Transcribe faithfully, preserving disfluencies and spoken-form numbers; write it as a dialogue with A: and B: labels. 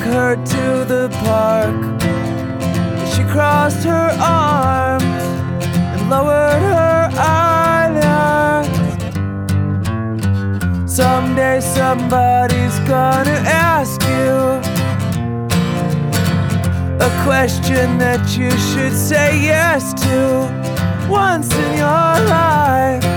A: her to the park. She crossed her arms and lowered her eyelids. Someday somebody's gonna ask you a question that you should say yes to once in your life.